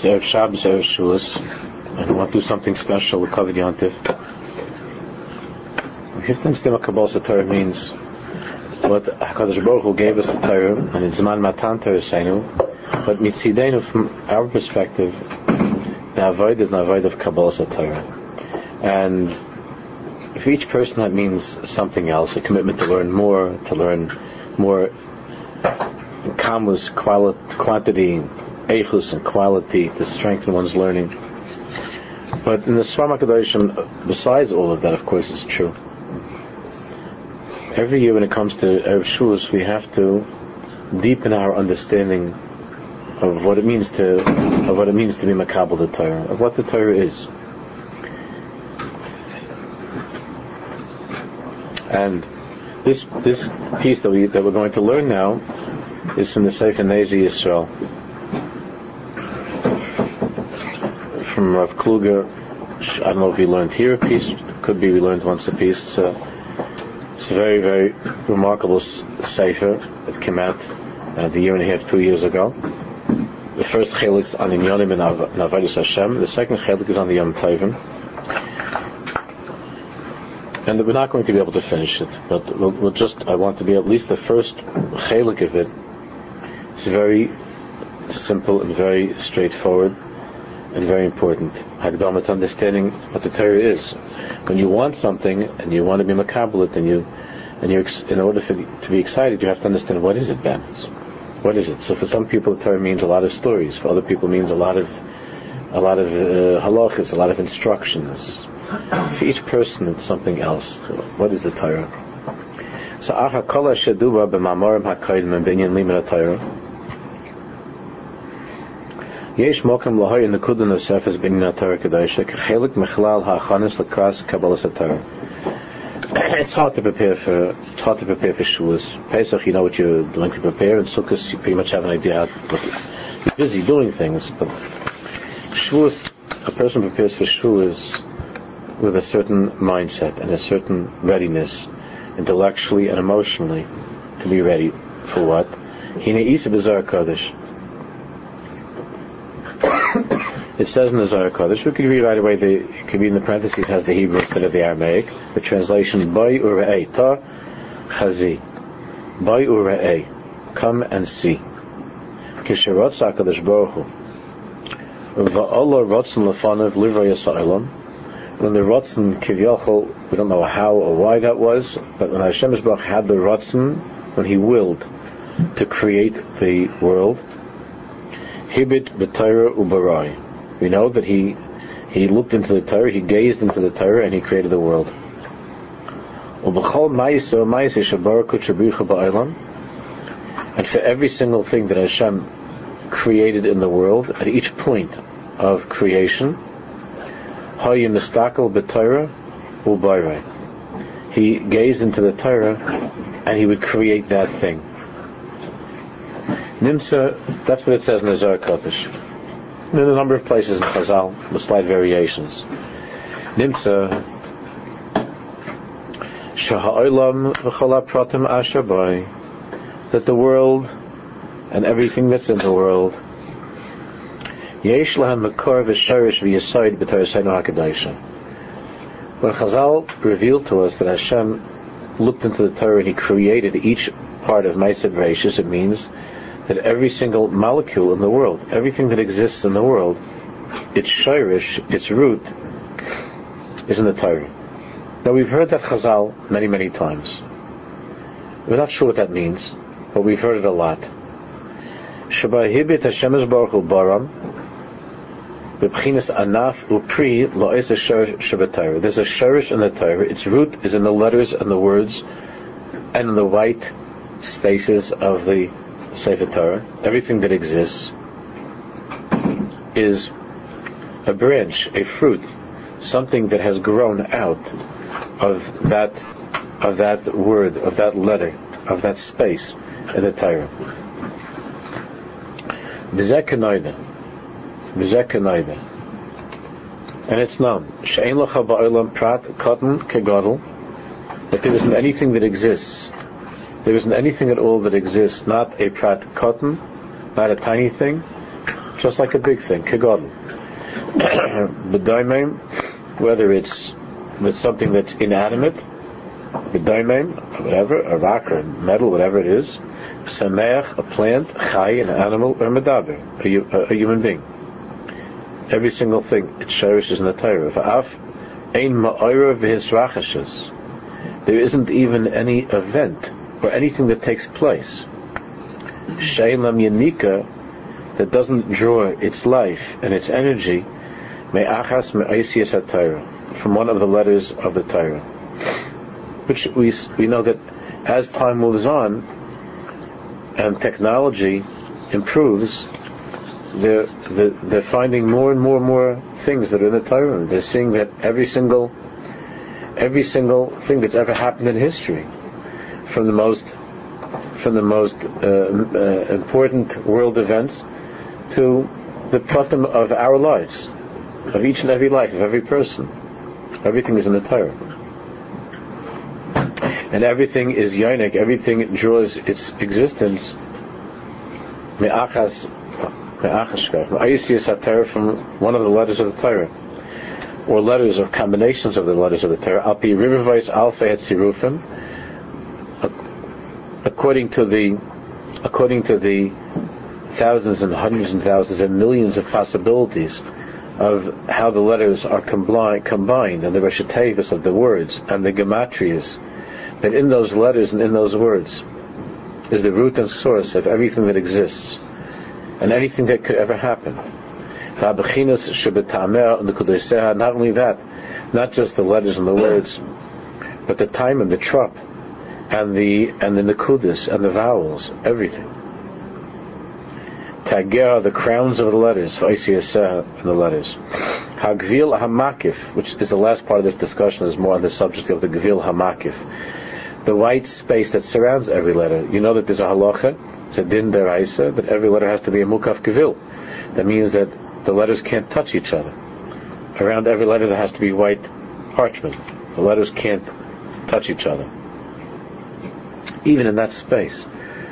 It's Erev Shabbos, Erev Shavuos, and I want to do something special with Kavod Yontif. We have to understand what Kabbalas Torah means. What HaKadosh Baruch Hu gave us the Torah, and it's Zman Matan Torah Seinu, but Mitzidenu, from our perspective, the Avoid is an Avoid of Kabbalas Torah. And for each person that means something else, a commitment to learn more kamus, quantity, eichus, and quality to strengthen one's learning. But in the Sfarim HaKadoshim, besides all of that, of course, is true. Every year when it comes to Erev Shavuos, we have to deepen our understanding of what it means to be Makabel the Torah, of what the Torah is. And this piece that we're going to learn now is from the Sefer Nezi Yisrael, from Rav Kluger. I don't know if we learned here a piece. Could be we learned once a piece. It's a very, very remarkable Sefer that came out a year and a half, 2 years ago. The first chelik is on Inyanim and Avodas Hashem. The second chelik is on the Yom Tovim. And we're not going to be able to finish it, but I want to be at least the first chelik of it. It's very simple and very straightforward and very important. Hakdama to understanding what the Torah is. When you want something and you want to be makabel it, and in order to be excited, you have to understand what is it, Ben? What is it? So for some people, the Torah means a lot of stories. For other people, it means a lot of halachas, a lot of instructions. For each person, it's something else. What is the Torah? So acha kol sheduba b'mamorim hakodim b'inyan limud Torah. Yesh mokem lahoy nekuda nosefes b'inyan Torah kedosha k'chelik mechlal ha'achanis l'kras Kabbalas Torah. It's hard to prepare for Shavuos. Pesach, you know what you're doing to prepare, and Sukkot, you pretty much have an idea. You're busy doing things, but Shavuos, a person prepares for Shavuos with a certain mindset and a certain readiness, intellectually and emotionally, to be ready for what? Hine Isa b'Zohar Kodesh. It says in the Zohar Kodesh, we could read right away, it could be in the parentheses, has the Hebrew instead of the Aramaic. The translation, Boi u're'ei, ta chazi. Boi u're'ei, come and see. Kisherotz HaKadosh Baruch Hu. Va'olah rotzen lefanav livrei ha'olam. When the rotzen kivyachol, we don't know how or why that was, but when Hashem Yisbarach had the rotzen, when He willed to create the world, hibit b'Torah u'barai. We know that He looked into the Torah, He gazed into the Torah, and He created the world. And for every single thing that Hashem created in the world, at each point of creation, He gazed into the Torah, and He would create that thing. Nimsa, that's what it says in the Zohar Kodesh. In a number of places in Chazal, with slight variations. Nimsa Shaha'olam v'chol ha'pratim asher bai, that the world and everything that's in the world Yesh lahem makor v'shorish v'yesod b'Torasenu HaKadoshah. When Chazal revealed to us that Hashem looked into the Torah and He created each part of Ma'aseh Bereishis, it means that every single molecule in the world, everything that exists in the world, its shorish, its root, is in the Torah. Now we've heard that Chazal many, many times. We're not sure what that means, but we've heard it a lot. Shabahibit Hashem Yisbarach Hu baram b'bchinas anaf upri lo'es ha'shorish shabatayra. There's a shorish in the Torah. Its root is in the letters and the words and in the white spaces of the Sefer Torah. Everything that exists is a branch, a fruit, something that has grown out of that word, of that letter, of that space in the Torah. B'zeh kenoida. And it's known. She'ein lecha ba'olam prat katan kegadol, that there isn't anything that exists. There isn't anything at all that exists, not a prat katan, not a tiny thing, just like a big thing, kegodel. B'daimim, whether it's with something that's inanimate, b'daimim, whatever, a rock or metal, whatever it is, sameach, a plant, chai, an animal, or medaber, a human being. Every single thing it cherishes in the Torah. V'af ein ma'ora v'hisrachashes. There isn't even any event or anything that takes place she'ein lam yanika, that doesn't draw its life and its energy me'achas me'aisiyas HaTorah, from one of the letters of the Torah. Which we know that as time moves on and technology improves, they're finding more and more things that are in the Torah. They're seeing that every single thing that's ever happened in history, from the most important world events to the pratim of our lives, of each and every life, of every person. Everything is in the Torah. And everything is yonik, everything draws its existence me'achas HaTorah, from one of the letters of the Torah, or letters or combinations of the letters of the Torah. Al pi rivavos alfei hatzirufim, according to the thousands and hundreds and thousands and millions of possibilities of how the letters are combined, and the Rosh Tevis of the words, and the gematrias, that in those letters and in those words is the root and source of everything that exists, and anything that could ever happen. Not only that, not just the letters and the words, but the time and the trup, and the nekudas and the vowels, everything. Tager, the crowns of the letters, and the letters. Hagvil hamakif, which is the last part of this discussion, is more on the subject of the gvil hamakif, the white space that surrounds every letter. You know that there's a halacha, it's a din deraisa, that every letter has to be a mukaf gvil. That means that the letters can't touch each other. Around every letter there has to be white parchment. The letters can't touch each other. Even in that space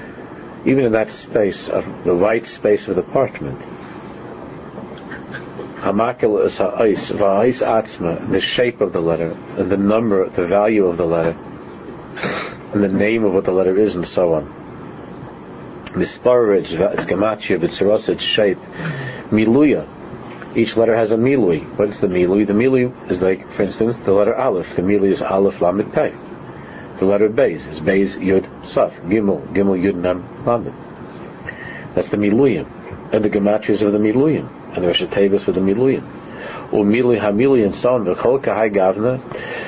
of the white space of the parchment. Hamakil is ha'ais, va'ais atzma, the shape of the letter, and the number, the value of the letter, and the name of what the letter is, and so on. Mispar, its gematria, b'tzeros, its shape. Miluya, each letter has a milui. What is the milui? The milui is like, for instance, the letter Aleph. The milui is Aleph Lamed Pei. The letter Beis is Beis Yud Saf. Gimel Yud Nam Lamed. That's the miluyim, and the gematrias of the miluyim, and the Rosh Tevis with the miluyim. Or milui hamilui and so on. V'chol kahai gavna.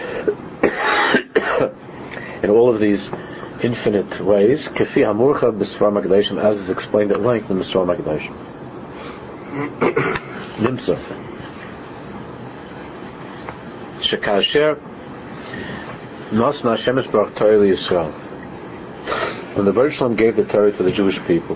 In all of these infinite ways, Kefi Hamurcha B'Svar Magdashim, as is explained at length in the Svar Magdashim. Nimsa Shekasher Nasna Shemesh Baruch Torah Yisrael. When the Baruch Shalom gave the Torah to the Jewish people,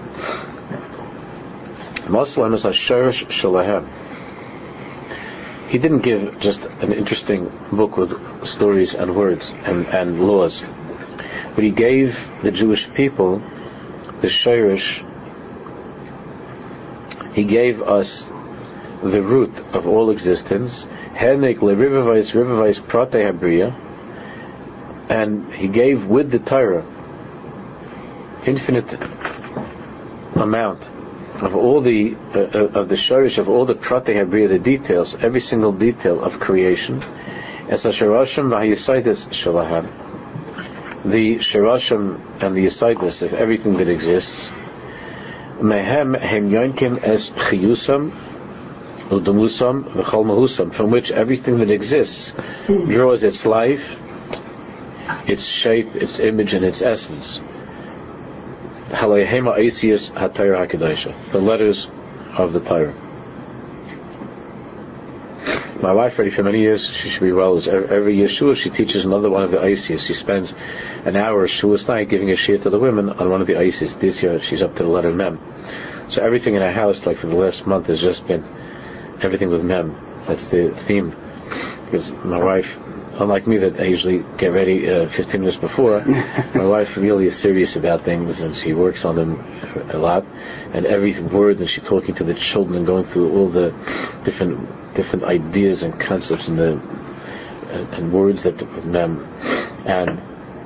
Maslam is Asherish Shalahem. He didn't give just an interesting book with stories and words and laws, but he gave the Jewish people the Sherish. He gave us the root of all existence, Henek Rivavais Prate Habriya, and he gave with the Torah infinite amount of all the of the Shorish, of all the Prate Habriya, the details, every single detail of creation, as a Sharashim V'Hayisaidis Shalaham, the Sharashim and the Yisaidis of everything that exists. Mehem hem yonkim es chiyusam udamusam v'chol mahusam, from which everything that exists draws its life, its shape, its image, and its essence. Halayhema Aisiyas HaTorah HaKadoshah, the letters of the Torah. My wife, already for many years, she should be well. Every Yeshua she teaches another one of the Aisiyas. She spends an hour Shuas night giving a shir to the women on one of the Aisiyas. This year she's up to the letter Mem. So everything in our house, like for the last month, has just been everything with Mem. That's the theme. Because my wife unlike me that I usually get ready 15 minutes before, my wife really is serious about things and she works on them a lot. And every word that she's talking to the children and going through all the different ideas and concepts and words that mem and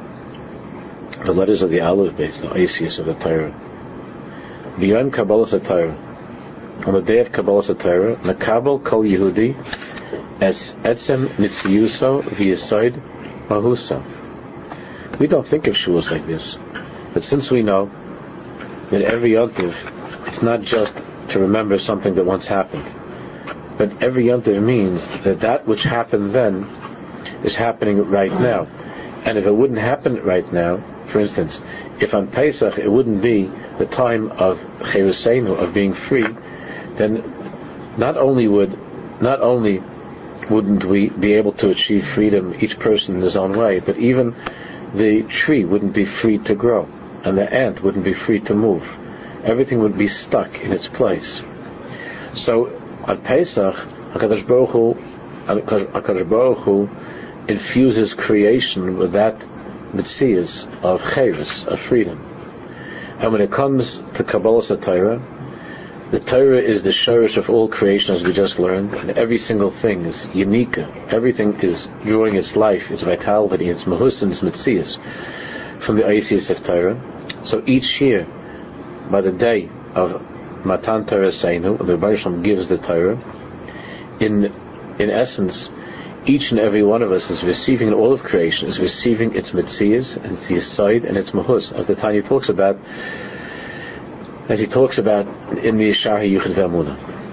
the letters of the Aleph base, the Isis of the Torah. Beyond Kabbalah Torah, on the day of Kabbalah Torah, Nakabel Kol Yehudi as Etzem Nitziuso V'Yesod Mahusa. We don't think of Shavuos like this, but since we know that every Yontiv, it's not just to remember something that once happened, but every Yontiv means that which happened then is happening right now. And if it wouldn't happen right now, for instance, if on Pesach it wouldn't be the time of Cheruseinu, of being free, then not only wouldn't we be able to achieve freedom, each person in his own way, but even the tree wouldn't be free to grow, and the ant wouldn't be free to move. Everything would be stuck in its place. So on Pesach, HaKadosh Baruch Hu infuses creation with that Metzias of Chayrus, of freedom. And when it comes to Kabbalah Torah, the Torah is the shorish of all creation, as we just learned, and every single thing is unique. Everything is drawing its life, its vitality, its mahus and its Metzias from the Isis of Torah. So each year, by the day of Matan Torah Seinu, the Baruch Shem gives the Torah, in essence, each and every one of us is receiving, in all of creation, is receiving its Metzias and its Yesod and its Mahus, as the Tanya talks about, as he talks about in the Yeshahi Yuchid Ve'amunah.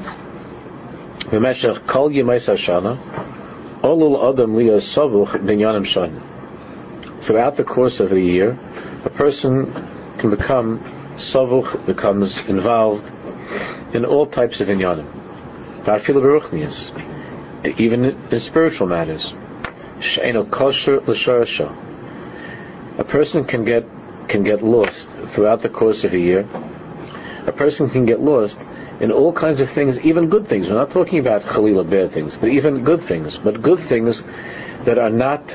V'meshach kol yemais hashana, olul adam liya savuch binyanim shana. Throughout the course of the year, a person can become savuch, becomes involved in all types of inyanim. V'afilu beruchnius, even in spiritual matters. She'eno kosher l'sharasha. A person can get lost throughout the course of a year. A person can get lost in all kinds of things, even good things. We're not talking about chalila bad things, but even good things. But good things that are not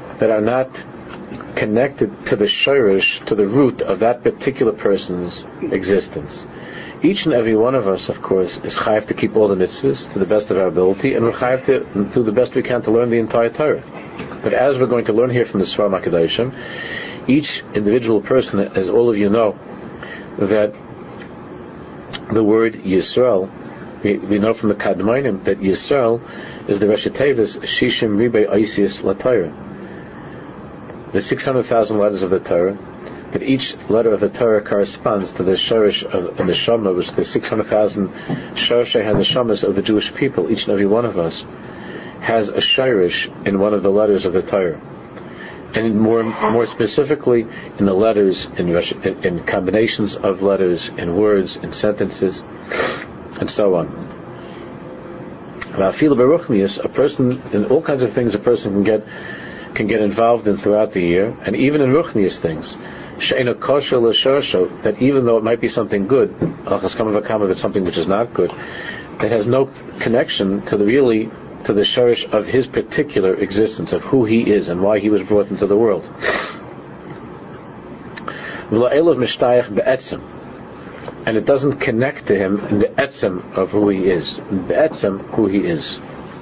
connected to the shirish, to the root of that particular person's existence. Each and every one of us, of course, is chayav to keep all the mitzvahs to the best of our ability, and we're chayav to do the best we can to learn the entire Torah. But as we're going to learn here from the Sfarim HaKadoshim, each individual person, as all of you know, that the word Yisrael, we know from the Kadmonim that Yisrael is the Rosh Tevis Shishim Ribei Isis LaTorah. The 600,000 letters of the Torah, that each letter of the Torah corresponds to the Shorish of the Neshama, which is the 600,000 Shorshei HaNeshamas of the Jewish people. Each and every one of us has a Shorish in one of the letters of the Torah. And more specifically, in the letters, in combinations of letters, in words, in sentences, and so on. A person, in all kinds of things, a person can get involved in throughout the year, and even in ruchnius things, that even though it might be something good, it's something which is not good, that has no connection to the shorish of his particular existence, of who he is and why he was brought into the world. And it doesn't connect to him in the etzem of who he is. The etzem, who he is.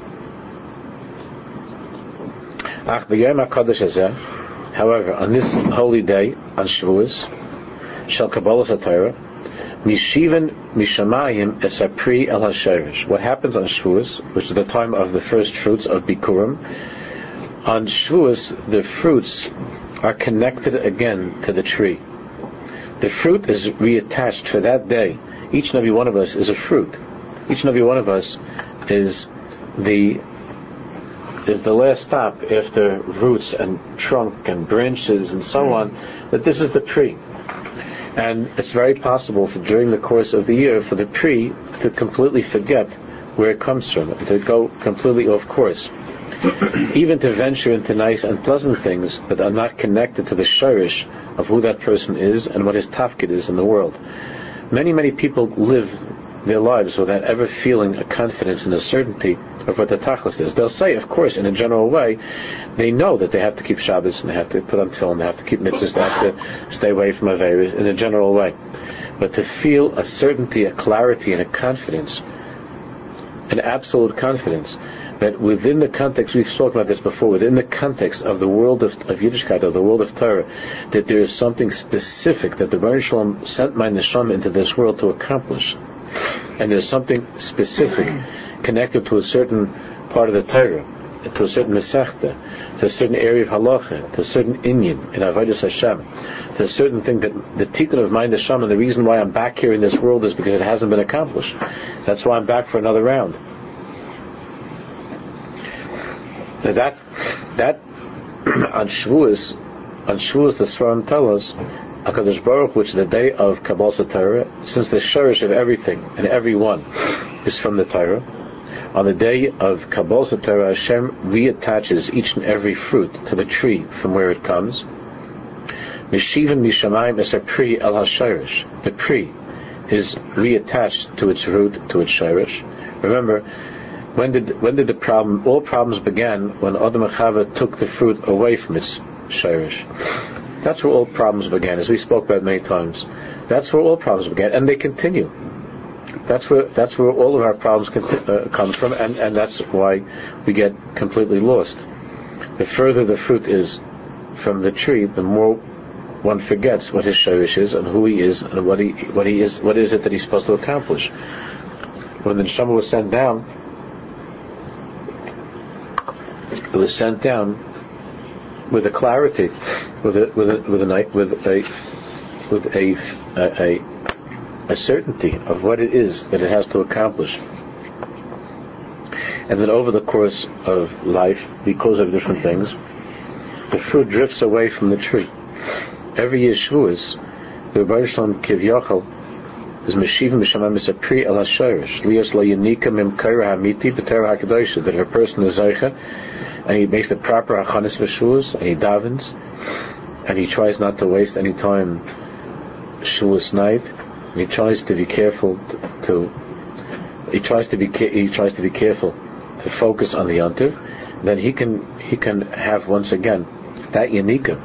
However, on this holy day, on Shavuos, shall Kabbalah Torah, Mishivan Mishamayim Esapri El HaSherish. What happens on Shavuos, which is the time of the first fruits of Bikurim, on Shavuos the fruits are connected again to the tree. The fruit is reattached for that day. Each and every one of us is a fruit. Each and every one of us is the last stop after roots and trunk and branches and so on, that this is the tree. And it's very possible during the course of the year for the tree to completely forget where it comes from, to go completely off course. Even to venture into nice and pleasant things that are not connected to the shirish of who that person is and what his tafkid is in the world. Many, many people live their lives without ever feeling a confidence and a certainty of what the tachlis is. They'll say, of course, in a general way, they know that they have to keep Shabbos and they have to put on tefillin, they have to keep mitzvahs, they have to stay away from averos in a general way. But to feel a certainty, a clarity, and a confidence, an absolute confidence, that within the context, we've spoken about this before, within the context of the world of Yiddishkeit, of the world of Torah, that there is something specific that the Baruch Shalom sent my neshama into this world to accomplish. And there's something specific connected to a certain part of the Torah, to a certain Masechta, to a certain area of Halacha, to a certain inyan in Avodas Hashem, to a certain thing that the tikkun of my neshama, the reason why I'm back here in this world is because it hasn't been accomplished. That's why I'm back for another round. Now that on Shavuos the Svarim tell us, HaKadosh Baruch, which is the day of Kabbalas HaTorah, since the shorish of everything and everyone is from the Torah, on the day of Kabbalas HaTorah, Hashem reattaches each and every fruit to the tree from where it comes. Mishivan Mishamayim es HaPri El HaShorish. The Pri is reattached to its root, to its shorish. Remember, when did the problem? All problems began when Adam and Chava took the fruit away from its shirish. That's where all problems began, as we spoke about many times. That's where all problems began, and they continue. That's where all of our problems come from, and that's why we get completely lost. The further the fruit is from the tree, the more one forgets what his shirish is and who he is and what he is. What is it that he's supposed to accomplish? When the neshama was sent down, it was sent down with a clarity, with a certainty of what it is that it has to accomplish. And then over the course of life, because of different things, the fruit drifts away from the tree. Every year Shavuos, the Baruch Shalom Kivyachal is Meshivim B'Shamayim Misapri El HaShorish Lios Lo Yanika Mim Kaira Hamiti B'Torah HaKadosh, that if a person is Zeicha and he makes the proper Achanis V'Shuos and he davens and he tries not to waste any time Shavuos night, and he tries to be careful he tries to be careful to focus on the Yontiv, then he can have once again that Yanika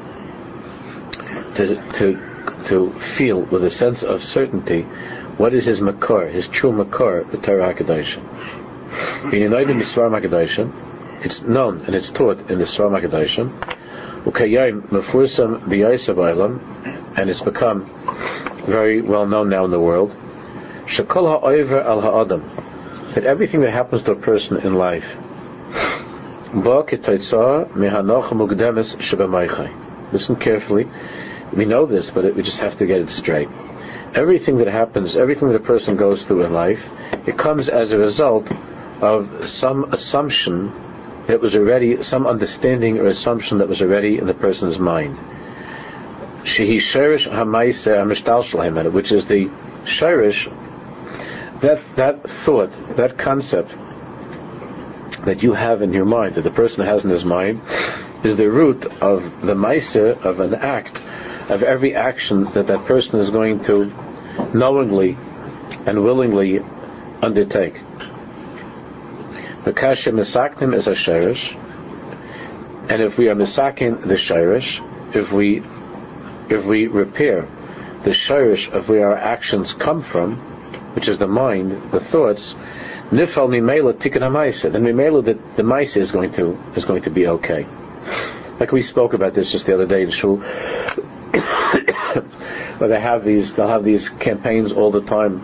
to feel with a sense of certainty what is his makor, his true makor, the Torah HaKadosh. In United Svarim HaKadosh, it's known and it's taught in the Svarim HaKadosh, ukayim mefursam b'yosef ba'olam, and it's become very well known now in the world, shekol ha'over al ha'adam, that everything that happens to a person in life, ba k'totzah mehanoch mukdemes shebemaychai. Listen carefully. We know this, but we just have to get it straight. Everything that happens, everything that a person goes through in life, it comes as a result of some assumption that was already, some understanding or assumption that was already in the person's mind. Shehi sherish ha'maise ha'mishtal shleim, which is the sherish, that thought, that concept that you have in your mind, that the person has in his mind, is the root of the maise of an act, of every action that person is going to knowingly and willingly undertake. V'kasher misaknim is a shirish, and if we are misakin the shirish, if we repair the shirish of where our actions come from, which is the mind, the thoughts, nifal mimela tikkun ha'maisa, then mimela the maisa is going to be okay. Like we spoke about this just the other day in shul. But they'll have these campaigns all the time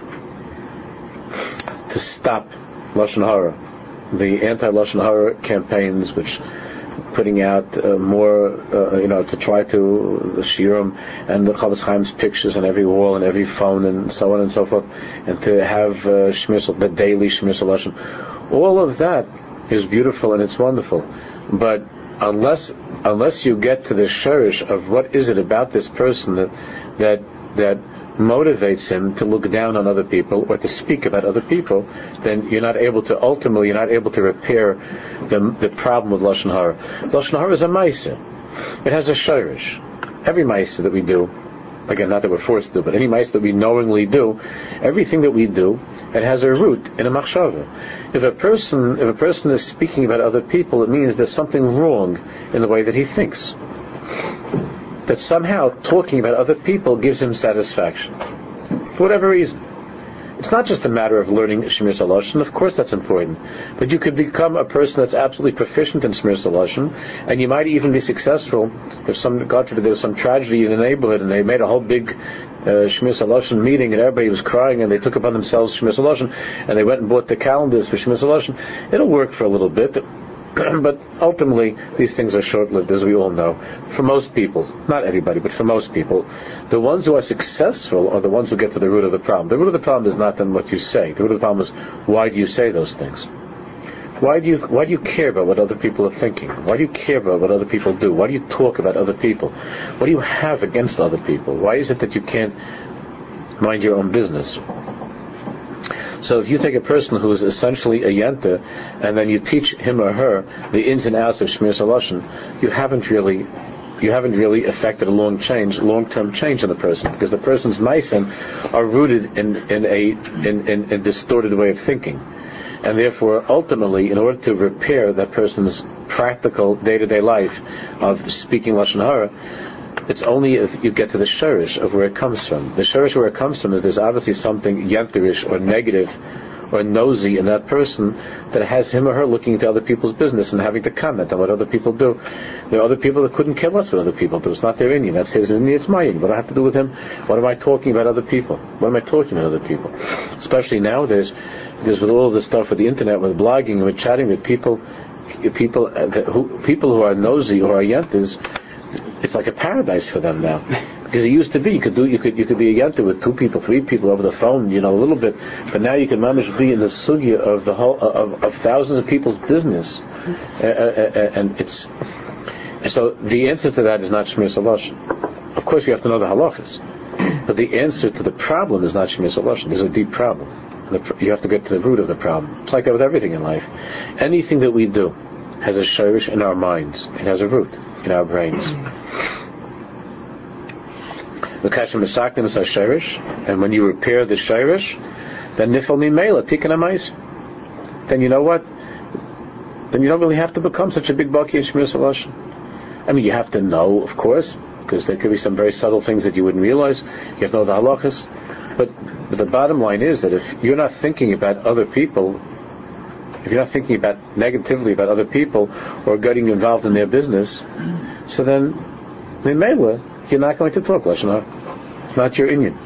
to stop Lashon Hara, the anti-Lashon Hara campaigns, which putting out more, to try to the Shiurim and the Chavetz Chaim's pictures on every wall and every phone and so on and so forth, and to have the daily Shmir Lashon. All of that is beautiful and it's wonderful, but unless you get to the shirish of what is it about this person that motivates him to look down on other people or to speak about other people, then you're not able to repair the problem with Lashon Hara. Lashon Hara is a maisa. It has a shirish. Every maisa that we do again, not that we're forced to do, but any mice that we knowingly do, everything that we do, it has a root in a machshava. If a person is speaking about other people, it means there's something wrong in the way that he thinks. That somehow talking about other people gives him satisfaction, for whatever reason. It's not just a matter of learning Shmir Saloshan. Of course that's important. But you could become a person that's absolutely proficient in Shmir Saloshan, and you might even be successful if God forbid, there was some tragedy in the neighborhood and they made a whole big Shmir Saloshan meeting and everybody was crying and they took upon themselves Shmir Saloshan and they went and bought the calendars for Shmir Saloshan. It'll work for a little bit. But ultimately, these things are short-lived, as we all know. For most people, not everybody, but for most people, the ones who are successful are the ones who get to the root of the problem. The root of the problem is not then what you say. The root of the problem is, why do you say those things? Why do you care about what other people are thinking? Why do you care about what other people do? Why do you talk about other people? What do you have against other people? Why is it that you can't mind your own business? So if you take a person who is essentially a yenta, and then you teach him or her the ins and outs of Shmir Saloshan, you haven't really affected a long-term change in the person, because the person's meisim are rooted in a distorted way of thinking, and therefore, ultimately, in order to repair that person's practical day-to-day life of speaking Lashon Hara, it's only if you get to the shorish of where it comes from. The shorish where it comes from is there's obviously something yenterish or negative or nosy in that person that has him or her looking into other people's business and having to comment on what other people do. There are other people that couldn't care less what other people do. It's not their Indian. That's his Indian. It's my Indian. What do I have to do with him? What am I talking about other people? What am I talking about other people? Especially nowadays, because with all of this stuff with the internet, with blogging and with chatting with people who are nosy or are yentas, it's like a paradise for them now. Because it used to be, you could be a yenta with 2 people, 3 people over the phone, a little bit. But now you can manage to be in the sugya of the whole of thousands of people's business, and so the answer to that is not Shmir Saloshan. Of course, you have to know the halachas, but the answer to the problem is not Shmir Saloshan. There's a deep problem. You have to get to the root of the problem. It's like that with everything in life. Anything that we do has a shirish in our minds. It has a root in our brains. And when you repair the shirish, then nifal mimela tikkun hamayis. Then you know what? Then you don't really have to become such a big baki in Shmir Saloshan. I mean, you have to know, of course, because there could be some very subtle things that you wouldn't realize. You have to know the halachas. But the bottom line is that if you're not thinking about other people, if you're not thinking about negatively about other people or getting involved in their business, so then mimela, you're not going to talk Lashon Hara. It's not your Inyan.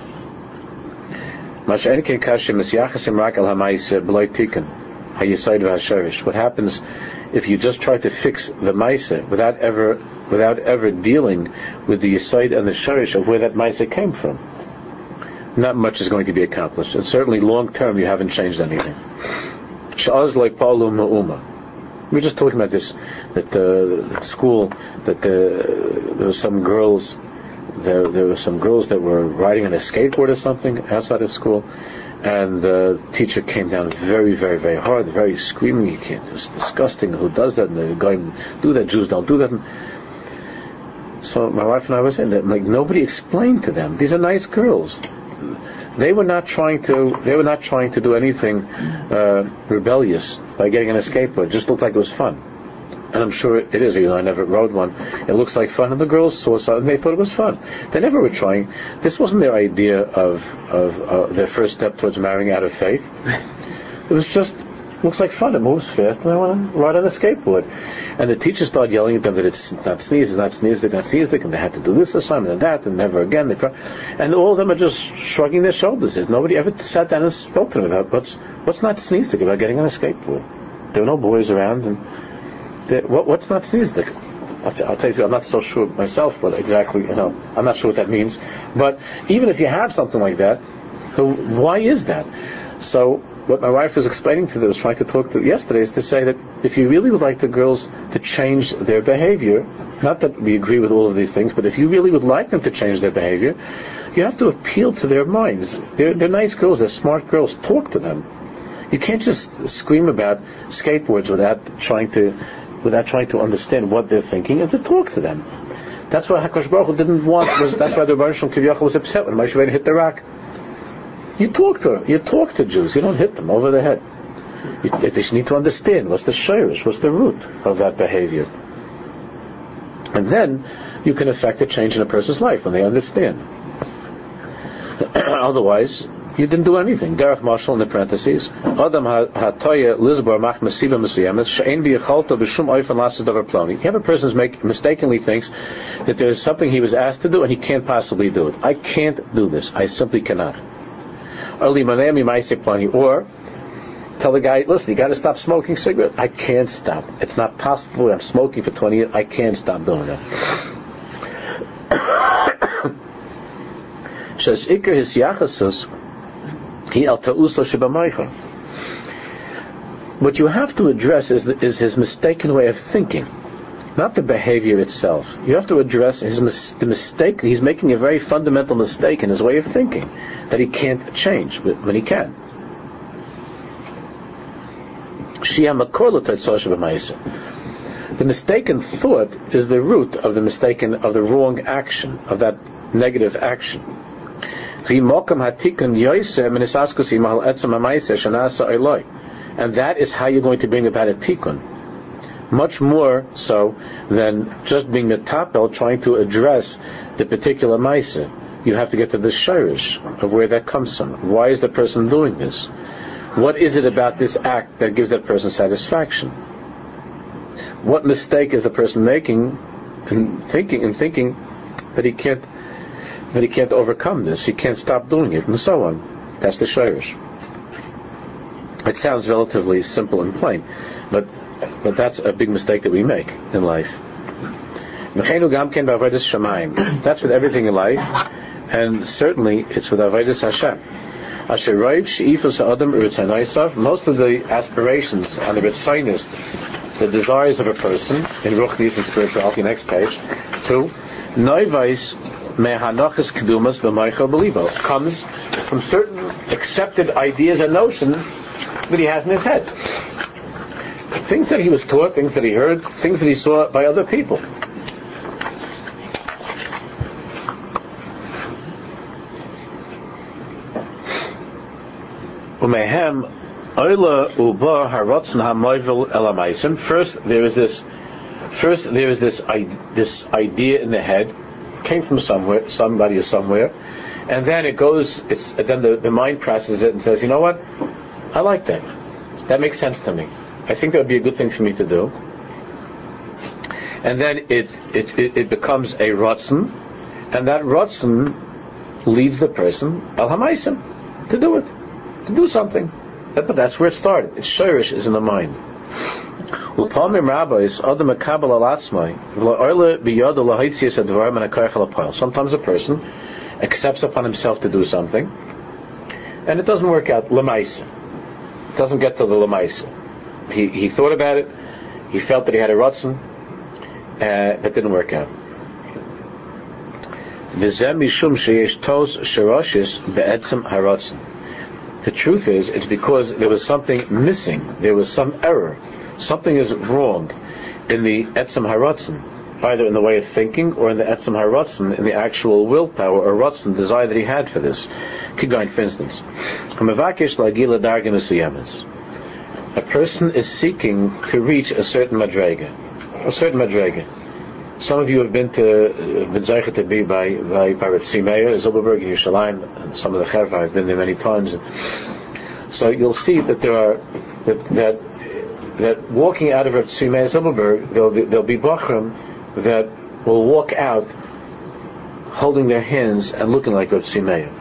What happens if you just try to fix the Maisa without ever dealing with the Yisaid and the Sharish of where that Maisa came from? Not much is going to be accomplished. And certainly long term you haven't changed anything. We're just talking about this, that at school, that there were some girls that were riding on a skateboard or something outside of school, and the teacher came down very, very, very hard, very screaming, it's disgusting, who does that, and they're going, do that, Jews don't do that. And so my wife and I were saying that, like, nobody explained to them, these are nice girls. They were not trying to do anything rebellious by getting on a skateboard. It just looked like it was fun. And I'm sure it is, I never rode one. It looks like fun, and the girls saw something, they thought it was fun. They never were trying. This wasn't their idea of their first step towards marrying out of faith. It was just, looks like fun, it moves fast, and I want to ride on a skateboard. And the teacher started yelling at them that it's not sneeze, and they had to do this assignment and that, and never again. And all of them are just shrugging their shoulders. Nobody ever sat down and spoke to them about what's not sneezing about getting on a skateboard. There were no boys around, and what's not sneezing? I'll tell you, I'm not so sure myself what exactly, I'm not sure what that means. But even if you have something like that, why is that? So what my wife was explaining to them, was trying to talk to yesterday, is to say that if you really would like the girls to change their behavior, not that we agree with all of these things, but if you really would like them to change their behavior, you have to appeal to their minds. They're nice girls, they're smart girls. Talk to them. You can't just scream about skateboards without trying to understand what they're thinking and to talk to them. That's why HaKadosh Baruch Hu didn't want. That's why the Rebbeinu Shalom Kiviyachol was upset when Moshe Rabbeinu hit the rock. You talk to Jews. You don't hit them over the head. They need to understand what's the shirish, what's the root of that behavior, and then you can affect a change in a person's life when they understand. Otherwise, you didn't do anything. Derech Mashal in the parentheses. Adam hatoya lizbar mach masiba mesiyamis she'ein biyachalto b'shum oifen lasses davar ploni. You have a person who mistakenly thinks that there is something he was asked to do and he can't possibly do it. I can't do this. I simply cannot. Or tell the guy, listen, you got to stop smoking cigarettes. I can't stop. It's not possible. I'm smoking for 20 years. I can't stop doing that. What you have to address is his mistaken way of thinking, not the behavior itself. You have to address the mistake. He's making a very fundamental mistake in his way of thinking that he can't change when he can. The mistaken thought is the root of the wrong action, of that negative action. And that is how you're going to bring about a tikkun. Much more so than just being metapel, trying to address the particular maisa. You have to get to the shirish of where that comes from. Why is the person doing this? What is it about this act that gives that person satisfaction? What mistake is the person making in thinking that he can't overcome this? He can't stop doing it, and so on. That's the shirish. It sounds relatively simple and plain, but that's a big mistake that we make in life. That's with everything in life, and certainly it's with Avodas Hashem. Most of the aspirations and the ritzaynus, the desires of a person in Ruchnis and spirituality, next page, to Noivais mehanachas kedumas b'maicha belibo, comes from certain accepted ideas and notions that he has in his head. Things that he was taught, things that he heard, things that he saw by other people. First, there is this idea in the head, came from somewhere, somebody or somewhere, and then it goes. Then the mind processes it and says, you know what? I like that. That makes sense to me. I think that would be a good thing for me to do. And then it becomes a ratzon, and that ratzon leads the person al hamaisim to do it. To do something, but that's where it started. Its shirish is in the mind. Sometimes a person accepts upon himself to do something, and it doesn't work out. Lemaisa, it doesn't get to the lemaisa. He thought about it. He felt that he had a ratzon, but it didn't work out. The truth is, it's because there was something missing. There was some error. Something is wrong in the etzem haratzon, either in the way of thinking or in the etzem haratzon, in the actual willpower or ratzon, desire that he had for this. Keep going, for instance. A person is seeking to reach a certain madrega. Some of you have been zeicher to be by Reb Tzvi Meir, Zilberberg in Yerushalayim, and some of the Chevra. I've been there many times. So you'll see that there are that walking out of Reb Tzvi Meir Zilberberg, there'll be bachrim that will walk out holding their hands and looking like Reb Tzvi Meir.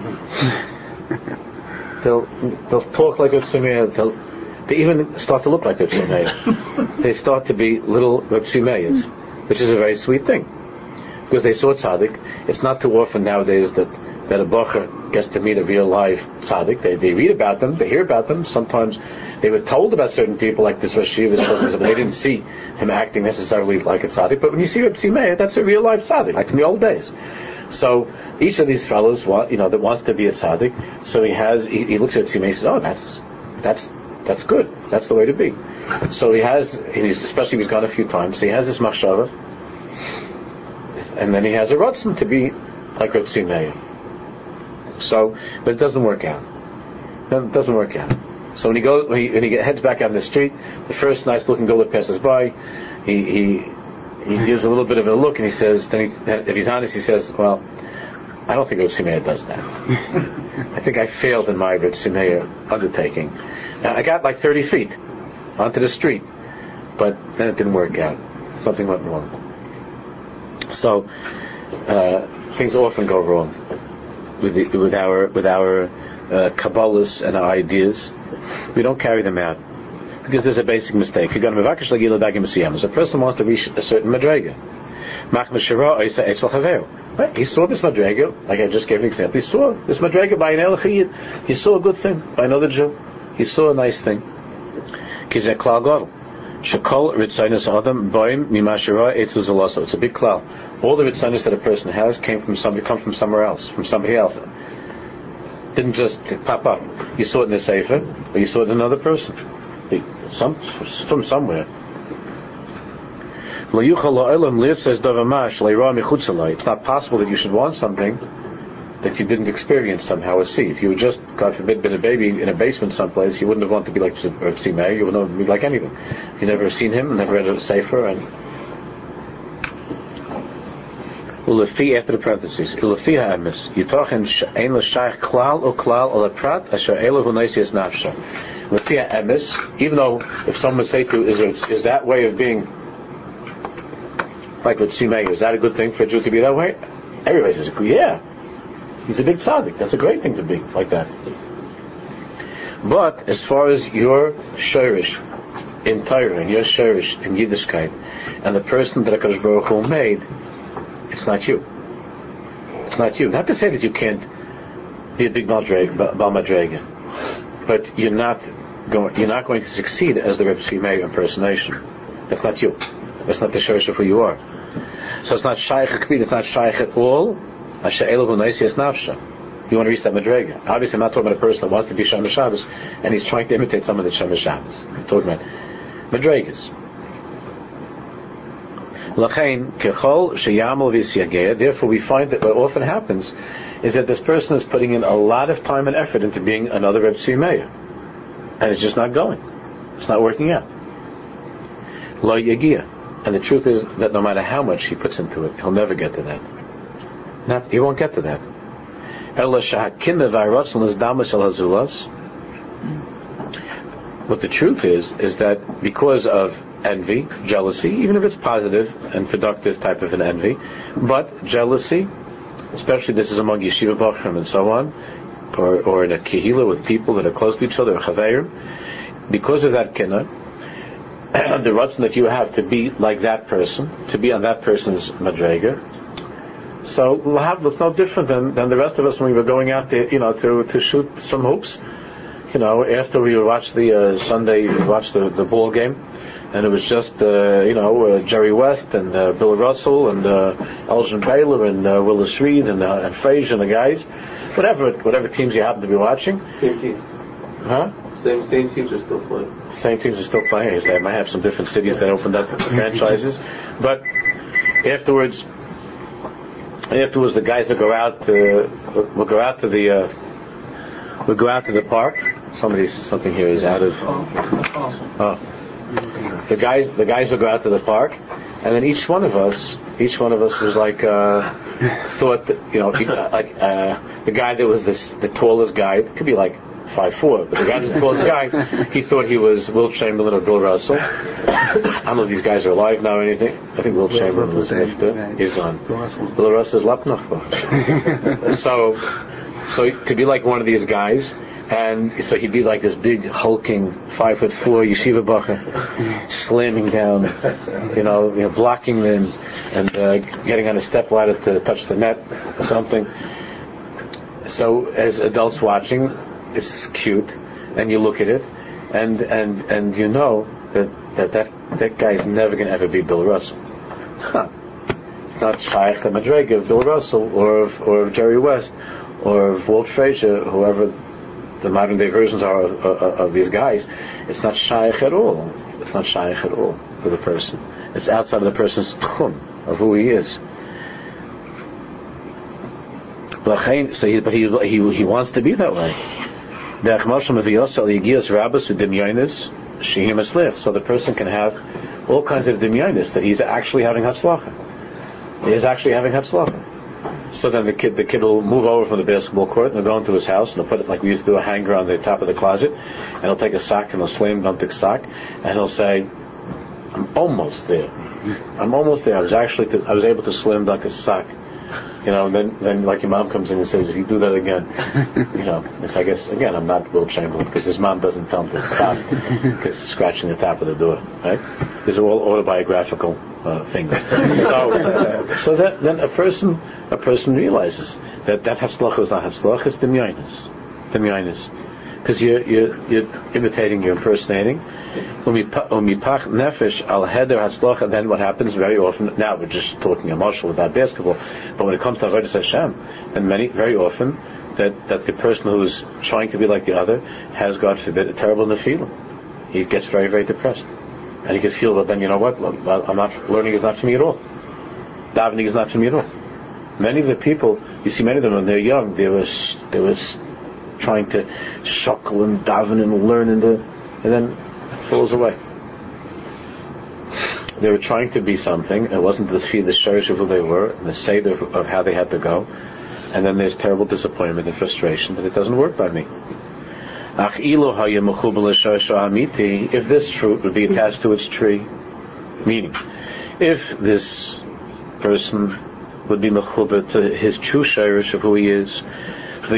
They'll talk like Reb Tzvi Meir. They even start to look like Reb Tzvi Meir. They start to be little Reb Tzvi Meirs, which is a very sweet thing, because they saw tzaddik. It's not too often nowadays that a bacher gets to meet a real live tzaddik. They read about them, they hear about them. Sometimes they were told about certain people, like this Rosh Yeshiva, but they didn't see him acting necessarily like a tzaddik. But when you see Reb Tzvi Meir, that's a real live tzaddik, like in the old days. So each of these fellows, that wants to be a tzaddik, so he looks at Reb Tzvi Meir and says, "Oh, that's good. That's the way to be." So especially if he's gone a few times, so he has this machshava. and then he has a Ratzon to be like Reb Tzvi Meir. So, but it doesn't work out. It doesn't work out. So when he heads back out in the street, the first nice looking girl that passes by, he gives a little bit of a look, and he says, if he's honest, he says, well, I don't think Reb Tzvi Meir does that. I think I failed in my Reb Tzvi Meir undertaking. Now, I got like 30 feet onto the street, but then it didn't work out. Something went wrong. So things often go wrong with our Kabbalahs and our ideas. We don't carry them out because there's a basic mistake. A person wants to reach a certain madrega. Right? He saw this madrega, like I just gave an example. He saw this madrega by an El Chiyid. He saw a good thing by another Jew. He saw a nice thing. It's a big klal. All the ritzanis that a person has come from somewhere else, from somebody else. Didn't just pop up. You saw it in the sefer, or you saw it in another person. From somewhere. It's not possible that you should want something that you didn't experience somehow or see. If you had just, God forbid, been a baby in a basement someplace, you wouldn't have wanted to be like Reb Tzvi Meir. You wouldn't want to be like anything. You never seen him, never read a sefer, and Ulefi after the parentheses. Ulefi ha'emes. Yitochen ein l'shayach klal o klal o leprat asher elu hu noisias nafsha. Ulefi ha'emes. Even though if someone would say to you, is that way of being like Reb Tzvi Meir, is that a good thing for a Jew to be that way? Everybody says, yeah. He's a big tzaddik. That's a great thing to be like that. But as far as your shirish in Torah and your shirish in Yiddishkeit and the person that HaKadosh Baruch Hu made, it's not you. It's not you. Not to say that you can't be a big Baal Madrega, but you're not going to succeed as the Reb Tzvi Meir impersonation. That's not you. That's not the shirish of who you are. So it's not shaykh akbid. It's not shaykh at all. You want to reach that madrega. Obviously, I'm not talking about a person that wants to be Shomer Shabbos and he's trying to imitate someone that's Shomer Shabbos. I'm talking about madregas. Therefore, we find that what often happens is that this person is putting in a lot of time and effort into being another Reb Tzvi Meir, and it's just not going. It's not working out. Lo yagia. And the truth is that no matter how much he puts into it, he'll never get to that. He won't get to that. What the truth is that because of envy, jealousy, even if it's positive and productive type of an envy, but jealousy, especially this is among yeshiva bachrim and so on, or in a kehila with people that are close to each other, or chaverim, because of that kinna, the ratzon that you have to be like that person, to be on that person's madrega. So it's no different than the rest of us when we were going out there, to shoot some hoops. After we watched the Sunday, we watched the ball game, and it was just Jerry West and Bill Russell and Elgin Baylor and Willis Reed and Frazier and the guys, whatever teams you happen to be watching. Same teams. Huh? Same teams are still playing. Same teams are still playing. They might have some different cities that opened up franchises, but afterwards the guys will go out to the park. Something here is out of. The guys will go out to the park, and then each one of us was like thought that, the guy that was the tallest guy, it could be like 5'4", but the guy that's the tallest guy, he thought he was Wilt Chamberlain or Bill Russell. I don't know if these guys are alive now or anything. I think Wilt Chamberlain was nifta. He's gone. Bill Russell's lapnach. So to be like one of these guys, and so he'd be like this big hulking 5'4" yeshiva bacher, slamming down, blocking them and getting on a step ladder to touch the net or something. So as adults watching, it's cute, and you look at it, and you know that guy's never going to ever be Bill Russell. It's not Shaykh Madrega of Bill Russell or of Jerry West or of Walt Frazier, whoever the modern day versions are of these guys. It's not Shaykh at all. It's not Shaykh at all for the person. It's outside of the person's tchum of who he is. he wants to be that way. So the person can have all kinds of dimyonis that he's actually having hatzlacha. He is actually having hatzlacha. So then the kid will move over from the basketball court and he'll go into his house and he'll put it like we used to do, a hanger on the top of the closet, and he'll take a sock and he'll slam dunk the sock and he'll say, I'm almost there. I was able to slam dunk a sock. And then like your mom comes in and says, if you do that again, it's, I guess, again, I'm not Will Chamberlain, because his mom doesn't tell him to stop, because he's scratching the top of the door, right? These are all autobiographical things. So that then a person realizes that hatzlacha is not hatzlacha, it's demyainus. Because you're imitating, you're impersonating. Umipach nefesh al heder hatzlacha. Then what happens very often? Now we're just talking emotional about basketball, but when it comes to avodas Hashem, then very often that the person who is trying to be like the other has, God forbid, a terrible nefilah. He gets very, very depressed, and he can feel, well, then you know what? I'm not learning is not for me at all. Davening is not for me at all. Many of the people, you see, many of them when they're young, they was trying to shuckle and daven and learn and then it falls away. They were trying to be something. It wasn't the shirish of who they were and the seder of how they had to go. And then there's terrible disappointment and frustration that it doesn't work by me. If this fruit would be attached to its tree, meaning, if this person would be mechuber to his true shirish of who he is, and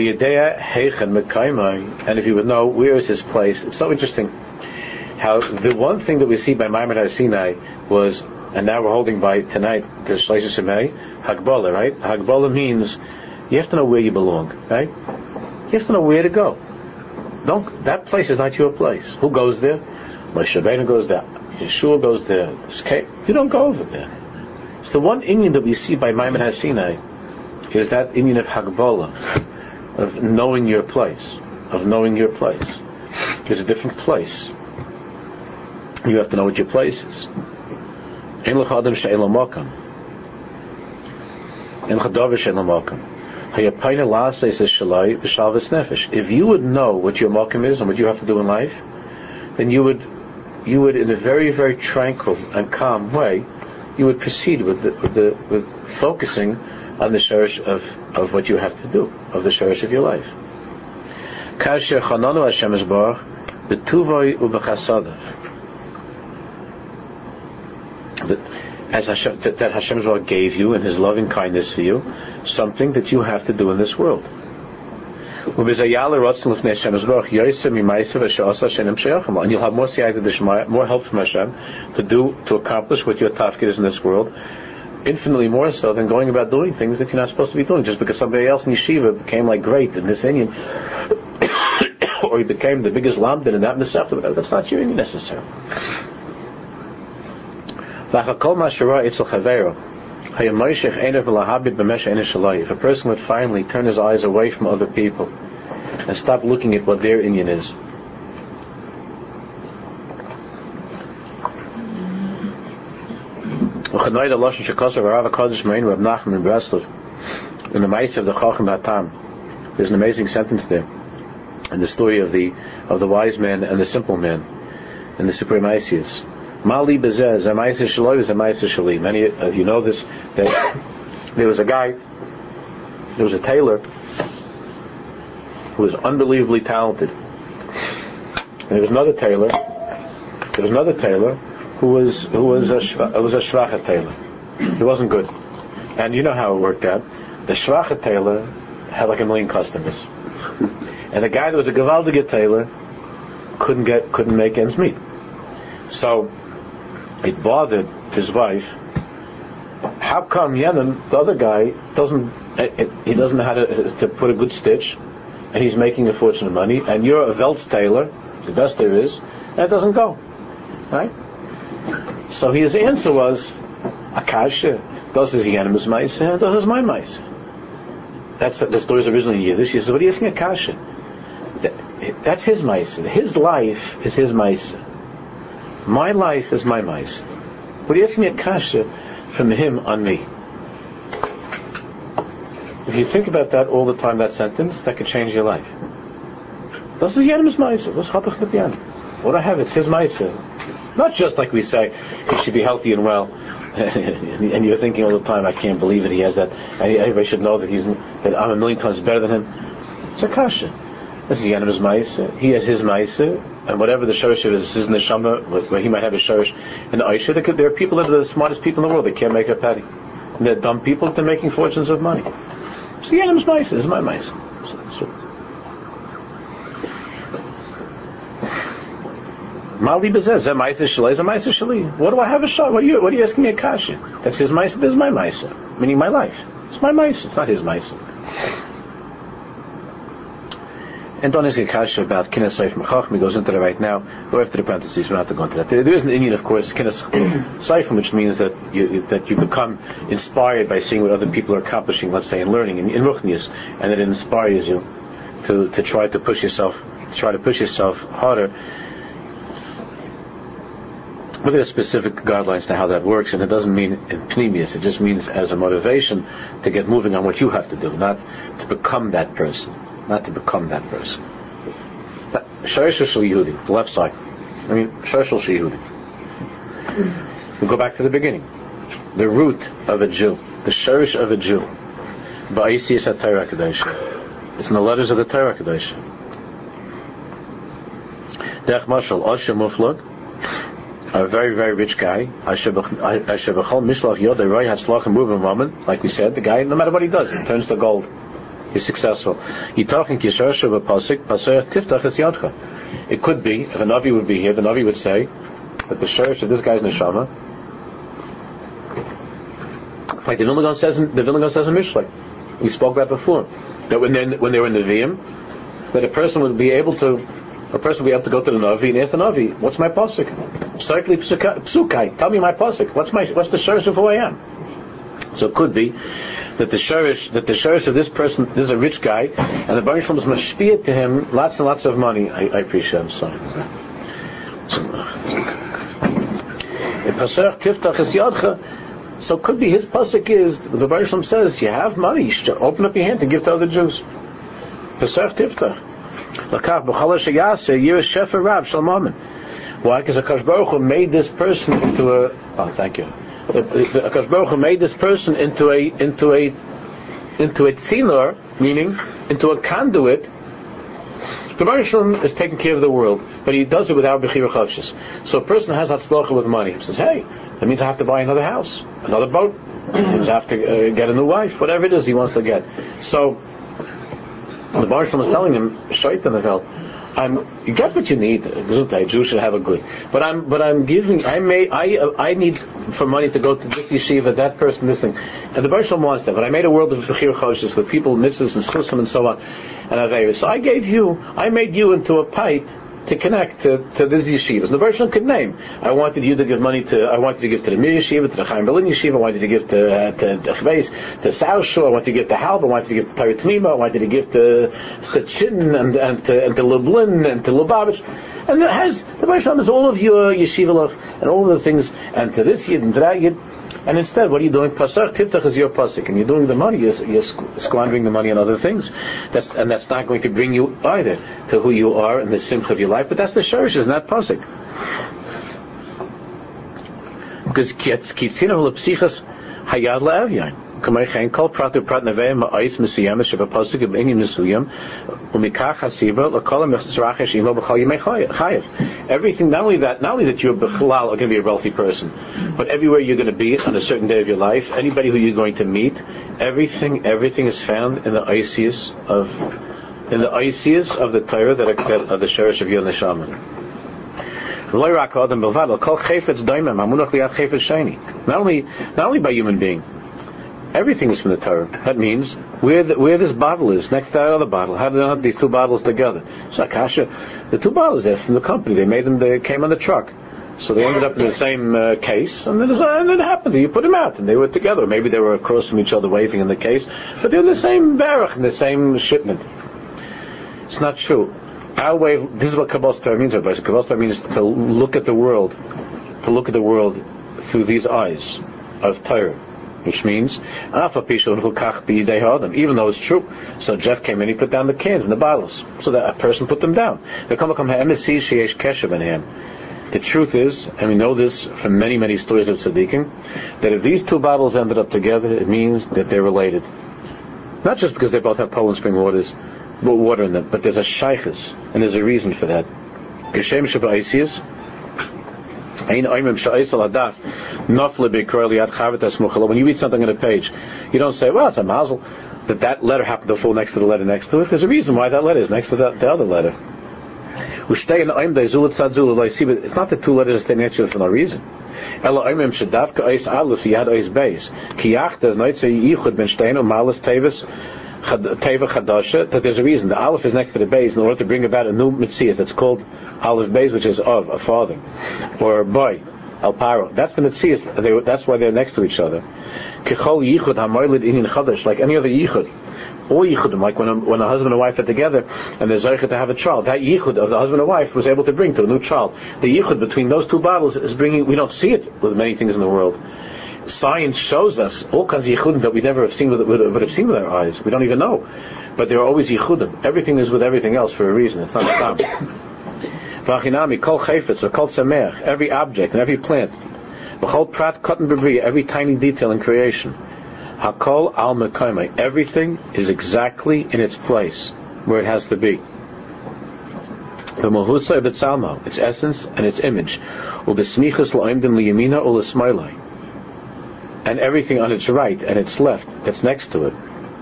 if he would know where is his place. It's so interesting how the one thing that we see by Maimon HaSinai was, and now we're holding by tonight, the Shleisha Shemei, Hagbala, right? Hagbala means you have to know where you belong, right? You have to know where to go. That place is not your place. Who goes there? Moshe Rabbeinu goes there. Yeshua goes there. You don't go over there. So the one inyan that we see by Maimon HaSinai is that inyan of Hagbala, of knowing your place. There's a different place. You have to know what your place is. If you would know what your makom is and what you have to do in life, then you would in a very, very tranquil and calm way, you would proceed with focusing on the shirish of what you have to do, of the shirish of your life. As Hashem gave you in His loving kindness for you something that you have to do in this world. And you'll have more siyata, more help from Hashem to accomplish what your tafkid is in this world, infinitely more so than going about doing things that you're not supposed to be doing just because somebody else in yeshiva became like great in this inyan or he became the biggest lamdan in that mesafta. That's not your inyan necessarily. If a person would finally turn his eyes away from other people and stop looking at what their inyan is, in the Ma'aseh of the Chacham Hatam, there's an amazing sentence there, in the story of the wise man and the simple man, in the Supreme Maasiyos. Mali bezeh zemaisa shaloi zemaisa shali. Many of you know this, that there was a tailor who was unbelievably talented. And there was another tailor who was a shvacha tailor. He wasn't good. And you know how it worked out. The shvacha tailor had like 1 million customers. And the guy that was a gewaldige tailor couldn't make ends meet. So it bothered his wife. How come Yemen, the other guy, doesn't know how to put a good stitch, and he's making a fortune of money, and you're a Veltz tailor, the best there is, and it doesn't go, right? So his answer was, Akasha, das is Yemen's Maisa, das is my Maisa. That's the story's originally in Yiddish. He says, what are you asking Akasha? That's his Maisa. His life is his Maisa. My life is my Maisa. What are you asking me Akasha from him on me? If you think about that all the time, that sentence, that could change your life. Das ist jedem's Meiser. Was hat mit Jan? What I have, it's his Meiser. Not just like we say, he should be healthy and well. And you're thinking all the time, I can't believe that he has that. Everybody should know that that I'm a million times better than him. It's a kasha. This is Yanim's Meiser. He has his Meiser, and whatever the shorish is his neshama, where he might have a shorish in the Aisha, there are people that are the smartest people in the world. They can't make a penny. And they're dumb people that are making fortunes of money. So Yanim's Meiser is my Meiser. So that's what. What do I have a shot? What are you asking me a kasha? That's his Meiser, this is my Meiser. Meaning my life. It's my Meiser, it's not his Meiser. And don't ask a kasha about Kinnas Seif Mechachmi, goes into that right now. Go after the parentheses, we don't have to go into that. There is an Indian, of course, Kinnas Seif, which means that you become inspired by seeing what other people are accomplishing, let's say in learning, in Ruchnius, and it inspires you to try to push yourself harder. Look at the specific guidelines to how that works, and it doesn't mean in pneumius, it just means as a motivation to get moving on what you have to do, not to become that person. Shorish Shel Yehudi, the left side. Shorish Shel Yehudi. We go back to the beginning. The root of a Jew, the shorish of a Jew, Ba'isiyas HaTorah Kadosh. It's in the letters of the Torah Kadosh. Derech Mashal, Osher Muflag, a very, very rich guy. Like we said, the guy, no matter what he does, it turns to gold. He's successful. It could be, if a Navi would be here, the Navi would say that the shorish of this guy's neshama, like the Vilna Gaon says in Mishlei, we spoke about before, that when they were in the Nevi'im, that a person would be able to go to the Navi and ask the Navi, what's my pasuk? Psukai, tell me my pasuk. What's the shorish of who I am? So it could be that the shorish of this person, this is a rich guy, and the Baruch Shalom is mashpiyah to him lots and lots of money. I appreciate it, I'm sorry. So it could be his pasuk is, the Baruch Shalom says, you have money, you should open up your hand and give to other Jews. Pesach tiftach. Why? Because Akash Baruch Hu made this person into a... Oh, thank you. Akash Baruch Hu made this person into a tzilor, meaning into a conduit. The Baruch Shalom is taking care of the world, but he does it without bechira choshes. So a person has hatzlacha with money. He says, hey, that means I have to buy another house, another boat. That means I have to get a new wife, whatever it is he wants to get. So the Baruch Shalom is telling him, Shaitan Avel, you get what you need. A Jew should have a good. But I'm giving. I need for money to go to this yeshiva, that person, this thing. And the Baruch Shalom wants that. But I made a world of bechir choshes with people, mitzvahs and schusim and so on, and averis. So I made you into a pipe to connect to these yeshivas. And the Baruch Shalom could name. I wanted you to give money to the Mir Yeshiva, to the Chaim Berlin Yeshiva. I wanted to give to Chveis, to South Shore. I wanted to give to Halb. I wanted to give to Torah Tmima. I wanted to give to Chin and to Lublin and to Lubavitch. And the Baruch Shalom has all of your yeshiva and all of the things, and to this yid and to that yid. And instead, what are you doing? Pasach Tiftach is your pasuk, and you're doing the money. You're squandering the money on other things. That's not going to bring you either to who you are and the simcha of your life. But that's the shorish, isn't that pasuk? Because kitzina ulepsichas hayad le'evyain. Kamaychein kol pratu prat nevei ma'ais mesuyam sheva pasuk b'inyan mesuyam umikach hasiva l'kol ha'mechzrach imo b'chal yimei chayev. Everything, not only that you're b'chalal are going to be a wealthy person, but everywhere you're going to be on a certain day of your life, anybody who you're going to meet, everything is found in the Isis of the Torah that are the shorish of your neshama. Not only by human being. Everything is from the Torah. That means where this bottle is next to that other bottle. How do they have these two bottles together? So Akasha, the two bottles they're from the company. They made them. They came on the truck, so they ended up in the same case. And then it happened. You put them out, and they were together. Maybe they were across from each other, waving in the case, but they're in the same barrach, in the same shipment. It's not true. Our way. This is what Kabbalah Torah means. Kabbalah Torah means to look at the world through these eyes of Torah. which means, even though it's true. So Jeff came in, he put down the cans and the bottles, so that a person put them down. The truth is, and we know this from many, many stories of tzaddikim, that if these two bottles ended up together, it means that they're related. Not just because they both have Poland Spring water in them, but there's a shaykhus, and there's a reason for that. When you read something on a page, you don't say, well, it's a mazel that letter happened to fall next to the letter next to it. There's a reason why that letter is next to the other letter. It's not the two letters that stay next to it for no reason. That there's a reason. The Aleph is next to the Beis in order to bring about a new Metzias that's called Aleph Beis, which is of, a father, or boy, Al Paro. That's the Metzias. That's why they're next to each other. Kichol Yichud HaMoilid Inin Chadash, like any other Yichud. All Yichudim, like when a husband and wife are together and they're Zeicha to have a child, that Yichud of the husband and wife was able to bring to a new child. The Yichud between those two bottles is bringing, we don't see it with many things in the world. Science shows us all kinds of yichudim that we never have seen would have seen with our eyes. We don't even know, but there are always yichudim. Everything is with everything else for a reason. It's not stam. V'achinami kol chayfetz or kol sameach, every object and every plant, v'chol prat katan b'bria, every tiny detail in creation, hakol al mekaymai, everything is exactly in its place where it has to be. V'mohusa b'tzalma, its essence and its image, u'b'smichas la'imdim liyamina u'l'smailai, and everything on its right and its left that's next to it.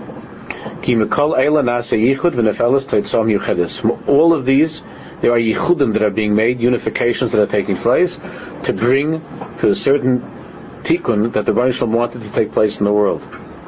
All of these, there are yichudim that are being made, unifications that are taking place to bring to a certain tikkun that the Rebbeinu Shalom wanted to take place in the world.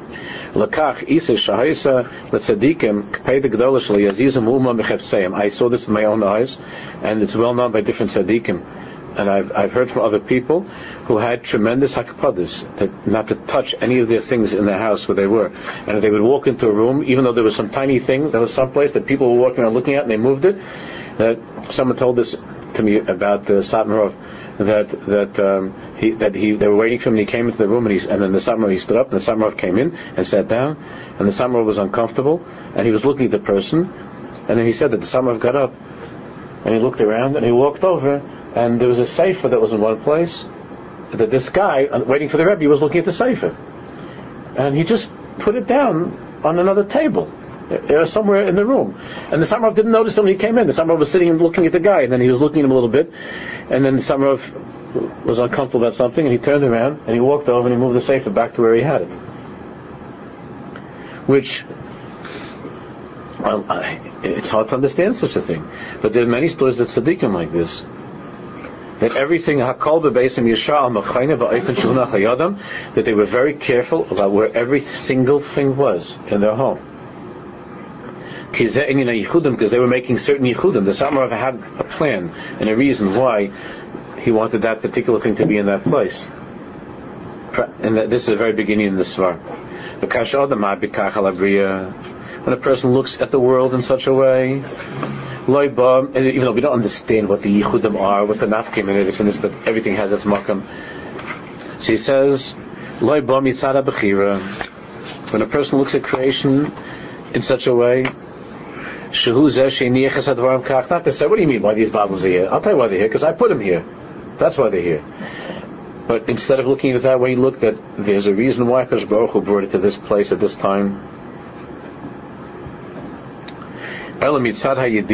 I saw this with my own eyes, and it's well known by different tzaddikim. And I've heard from other people who had tremendous hakapadas, that not to touch any of their things in their house where they were. And if they would walk into a room, even though there was some tiny thing, there was some place that people were walking around looking at and they moved it, that someone told this to me about the Satmarov, they were waiting for him and he came into the room and then the Satmarov, he stood up and the Satmarov came in and sat down and the Satmarov was uncomfortable and he was looking at the person, and then he said that the Satmarov got up and he looked around and he walked over and there was a sefer that was in one place, that this guy, waiting for the Rebbe, was looking at the sefer. And he just put it down on another table, somewhere in the room. And the Samarov didn't notice him when he came in. The Samarov was sitting and looking at the guy, and then he was looking at him a little bit, and then the Samarov was uncomfortable about something, and he turned around, and he walked over, and he moved the sefer back to where he had it. Which, it's hard to understand such a thing. But there are many stories that tzaddikim like this. That everything hakol bebesim yishar machayne va'ayfen shunach hayadam, that they were very careful about where every single thing was in their home. Because they were making certain yichudim. The Samarov had a plan and a reason why he wanted that particular thing to be in that place. And this is the very beginning of the svar. When a person looks at the world in such a way, even though we don't understand what the yichudim are, what the nafkim and everything is, but everything has its makam. So he says, when a person looks at creation in such a way, not to say, what do you mean why these bottles are here? I'll tell you why they're here, because I put them here. That's why they're here. But instead of looking at it that way, look that there's a reason why Hakadosh Baruch Hu brought it to this place at this time. But because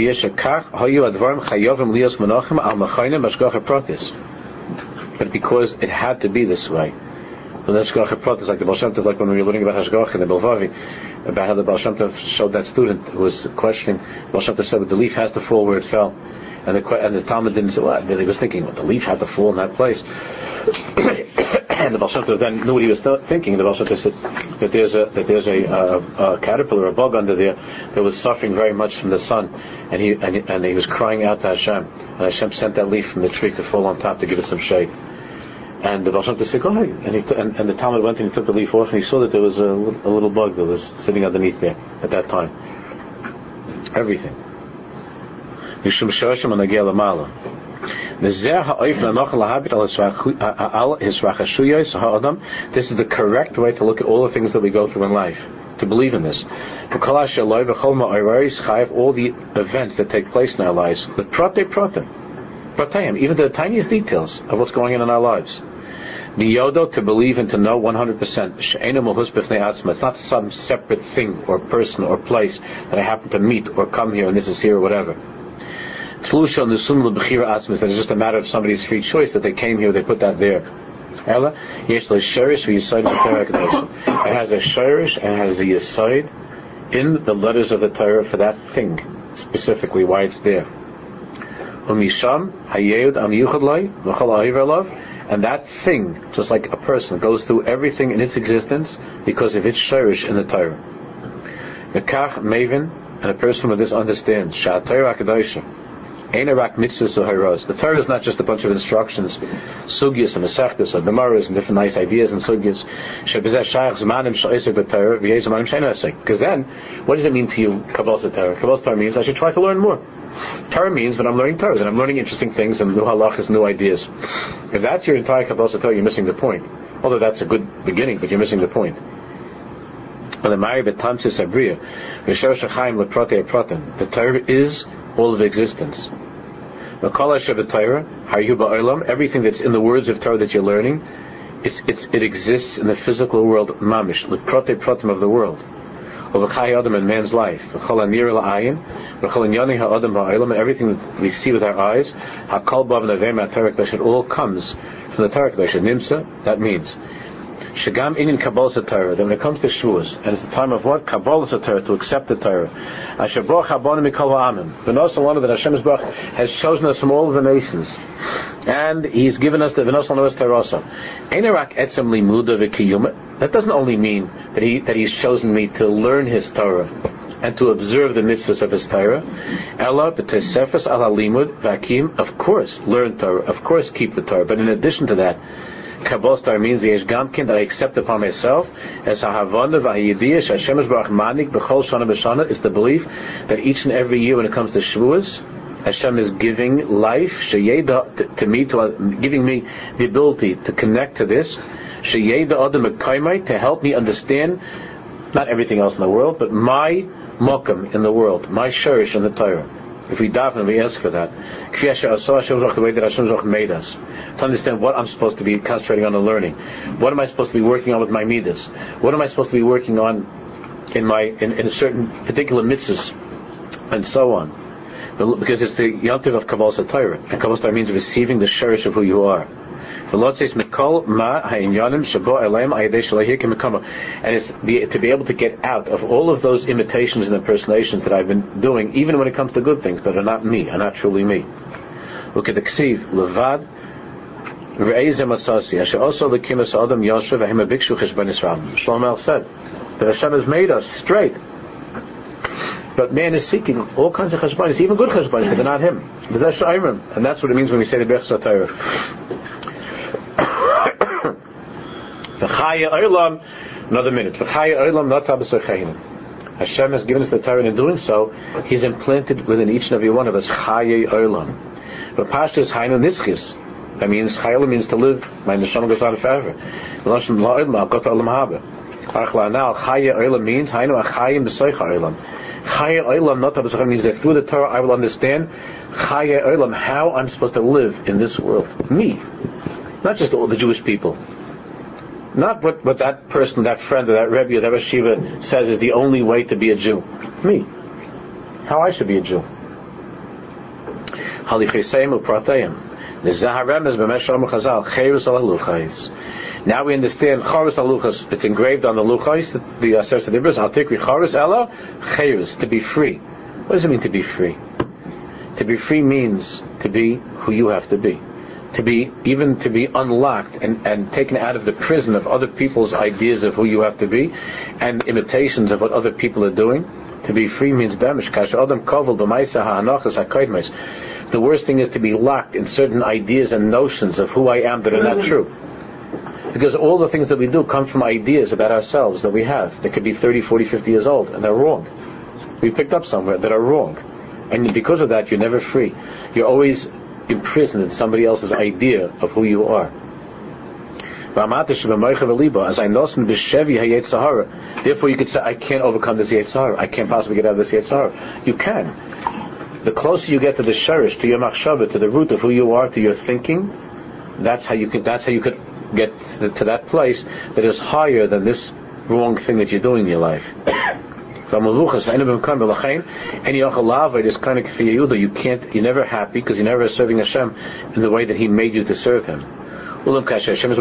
it had to be this way. Well, that's Hashgacha Pratis, like the Baal Shem Tov, like when we were learning about Hashgacha in the Belvavi, about how the Baal Shem Tov showed that student who was questioning. Baal Shem Tov said that the leaf has to fall where it fell, and the Talmud didn't say, well, he was thinking, well, the leaf had to fall in that place. And the Baal Shem Tov then knew what he was thinking. The Baal Shem Tov said that there's a caterpillar, a bug under there that was suffering very much from the sun, and he was crying out to Hashem, and Hashem sent that leaf from the tree to fall on top to give it some shade. And the Baal Shem Tov said, go ahead. And the Talmud went and he took the leaf off, and he saw that there was a little bug that was sitting underneath there at that time. Everything. This is the correct way to look at all the things that we go through in life, to believe in this. All the events that take place in our lives, even the tiniest details of what's going on in our lives. To believe and to know 100%. It's not some separate thing or person or place that I happen to meet or come here and this is here or whatever. That is just a matter of somebody's free choice that they came here, they put that there. It has a shirish and has a yisoid in the letters of the Torah for that thing, specifically why it's there. And that thing, just like a person, goes through everything in its existence because of its shirish in the Torah. And a person with this understands the Torah is not just a bunch of instructions, sugyas and mesechtas and gemaras and different nice ideas and sugyas. Because then, what does it mean to you, Kabbalah Torah? Kabbalah Torah means I should try to learn more. Torah means when I'm learning Torah, and I'm learning interesting things and new halachas, new ideas. If that's your entire Kabbalah Torah, you're missing the point. Although that's a good beginning, but you're missing the point. The Torah is all of existence. Everything that's in the words of Torah that you're learning, it exists in the physical world, mamish, the pratim of the world, of adam in man's life. Everything that we see with our eyes, that all comes from the Torah. Nimsa, that means Shagam inin Kabbalah Torah, that when it comes to Shavuos, and it's the time of what? Kabbalah Torah, to accept the Torah. Asher Baruch Habanu Mikol Ha'amim. V'nos Alanu, that Hashem has chosen us from all of the nations, and He's given us the V'nos Alanu Torah also. Einerak etzem limuda v'kiyum. That doesn't only mean that He's chosen me to learn His Torah and to observe the mitzvahs of His Torah. Ella b'tesefes ala limud v'akim. Of course, learn Torah. Of course, keep the Torah. But in addition to that, Kabbalah Torah means the Yeshgamkin that I accept upon myself as a havana v'hayidiyah Hashem Baruch Manik b'chol shana b'shana is the belief that each and every year when it comes to Shavuos, Hashem is giving life sheyeda to me, giving me the ability to connect to this sheyeda adam mekaymai, to help me understand not everything else in the world, but my mokum in the world, my shirish in the Torah. If we daven, we ask for that. The way that Hashem made us, to understand what I'm supposed to be concentrating on and learning. What am I supposed to be working on with my midas? What am I supposed to be working on in a certain particular mitzvahs, and so on. Because it's the yontiv of Kabbalah Torah, and Kabbalah Torah means receiving the shirish of who you are. And it's to be able to get out of all of those imitations and impersonations that I've been doing, even when it comes to good things, but are not me, are not truly me. Look at the ksiv, levad, Shlomo said that Hashem has made us straight, but man is seeking all kinds of cheshbonis, even good cheshbonis, but they're not him. And that's what it means when we say the Bechsa Torah. Another minute. Hashem has given us the Torah, and in doing so, He's implanted within each and every one of us Chaye Olam. But Pashtus Hainu Nitzchis. That means Chaye means to live. My neshama goes on forever. Chaye Olam means Hainu Achayim B'Soicha Olam. Chaye Olam not B'Soicha means that through the Torah I will understand Chaye Olam, how I'm supposed to live in this world. Me, not just all the Jewish people. Not what that person, that friend, or that Rebbe, or that Rashiva says is the only way to be a Jew. Me. How I should be a Jew. Now we understand Charis Aluchas. It's engraved on the Luchais, the Aseret Dibros. Al Tikri Charis Ella Charis, to be free. What does it mean to be free? To be free means to be who you have to be. To be unlocked and taken out of the prison of other people's ideas of who you have to be and imitations of what other people are doing. To be free means bemish. The worst thing is to be locked in certain ideas and notions of who I am that are not true. Because all the things that we do come from ideas about ourselves that we have that could be 30, 40, 50 years old, and they're wrong. We picked up somewhere that are wrong. And because of that, you're never free. You're always imprisoned in somebody else's idea of who you are. Therefore you could say, I can't overcome this Yetzirah. I can't possibly get out of this Yetzirah. You can. The closer you get to the sharish, to your machshava, to the root of who you are, to your thinking, that's how you could get to that place that is higher than this wrong thing that you're doing in your life. You're never happy because you're never serving Hashem in the way that He made you to serve Him. When you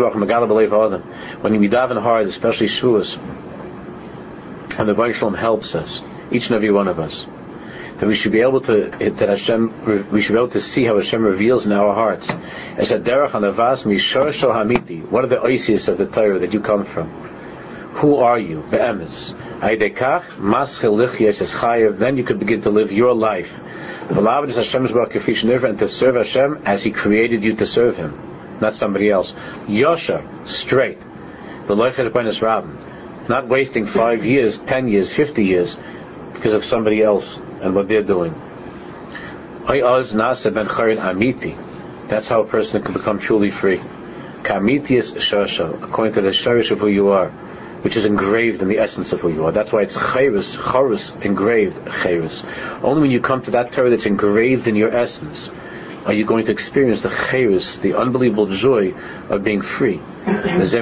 daven hard, especially Shavuos, and the Rebbeinu Shalom helps us, each and every one of us, that we should be able to see how Hashem reveals in our hearts. As a derech hanavas mishor shel hamiti. What are the oisius of the Torah that you come from? Who are you? Be'emes. Aidekach maschil lichyesh es chayev. Then you could begin to live your life. V'laved is Hashem's work and to serve Hashem as He created you to serve Him, not somebody else. Yosher, straight. V'loiches b'nus rabim. Not wasting 5 years, 10 years, 50 years because of somebody else and what they're doing. That's how a person can become truly free. According to the sharish of who you are, which is engraved in the essence of who you are. That's why it's chorus, engraved chayris. Only when you come to that Torah that's engraved in your essence are you going to experience the chayris, the unbelievable joy of being free. And that's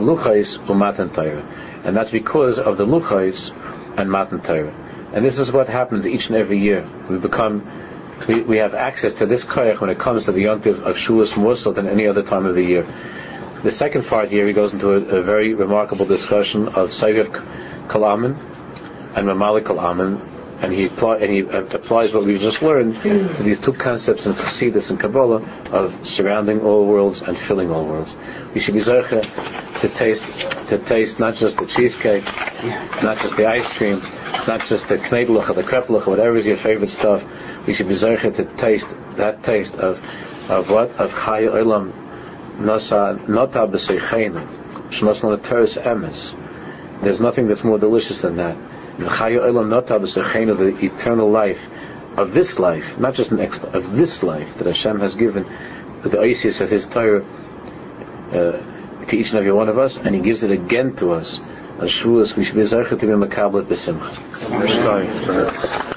because of the luchais and matan Torah. And this is what happens each and every year. We have access to this koyach when it comes to the yontiv of Shavuos more so than any other time of the year. The second part here, he goes into a very remarkable discussion of Saiviv Kalaman and Mamalik Kalaman, and he applies what we've just learned to these two concepts in Chassidus and Kabbalah of surrounding all worlds and filling all worlds. We should be zoche to taste not just the cheesecake, not just the ice cream, not just the knedluch or the krepluch or whatever is your favorite stuff. We should be zoche to taste that taste of what? Of Chai Olam Nota B'Seicheinu Shnosna Teres Emes. There's nothing that's more delicious than that. The Chai Olam Nota B'Seicheinu, the eternal life of this life, not just next, of this life that Hashem has given with the oasis of His Torah to each and every one of us, and He gives it again to us. On Shavuos, we should be zeicher to be mekabel b'simcha.